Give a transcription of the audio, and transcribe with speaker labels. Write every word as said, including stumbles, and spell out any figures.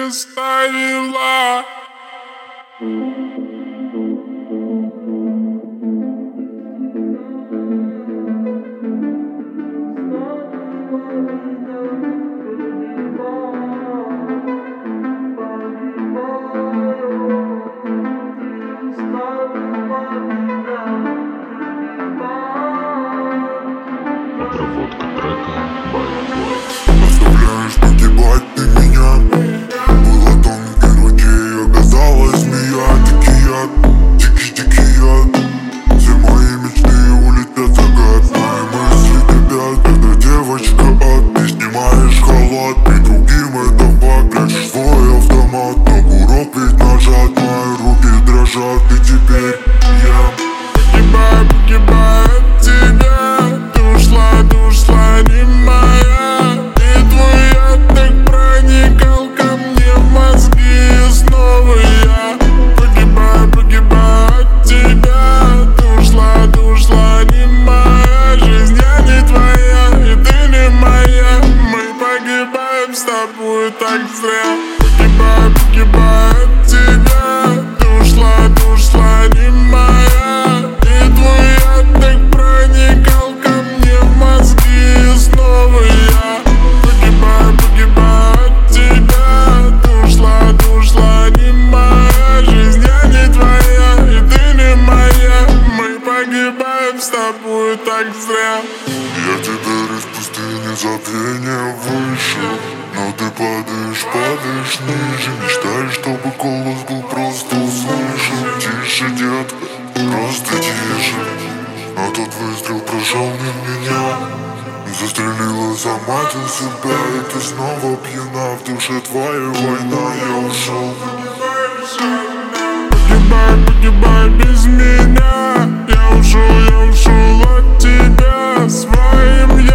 Speaker 1: переставила.
Speaker 2: Обработка трека Байфлай.
Speaker 3: Оставляешь погибать ты меня. Было тонкий ручей, оказалась змея. Дикий яд, дикий-дикий яд. Все мои мечты улетят за год. Мои мысли кипят, когда девочка ад. Ты снимаешь халат, при другим это факт. Прячешь свой автомат, на курок ведь нажат. Мои руки дрожат, и теперь я
Speaker 1: Погибаю, погибаю от тебя. Ты ушла, ты ушла, не моя. И твой яд так проникал ко мне в мозги. И снова я погибаю, погибаю от тебя. Ты ушла, ты ушла, не моя. Жизнь я не твоя, и ты не моя. Мы погибаем с тобой так зря. Погибаю, погибаю от тебя. Ты ушла, ты ушла, не моя. И твой яд так проникал ко мне в мозги. И снова я погибаю, погибаю от тебя. Ты ушла, ты ушла, не моя. Жизнь я не твоя, и ты не моя. Мы погибаем с тобой так зря.
Speaker 3: Я теперь из пустыни забвения вышел. Но ты падаешь, падаешь ниже. Мечтаешь, чтобы голос был просто услышан. Тише, детка, просто тише. Но тот выстрел прошел мимо меня. Застрелила сама ты себя. И ты снова пьяна. В душе твоя война. Я ушел.
Speaker 1: Погибай, погибай без меня. Я ушел, я ушел от тебя. Своим я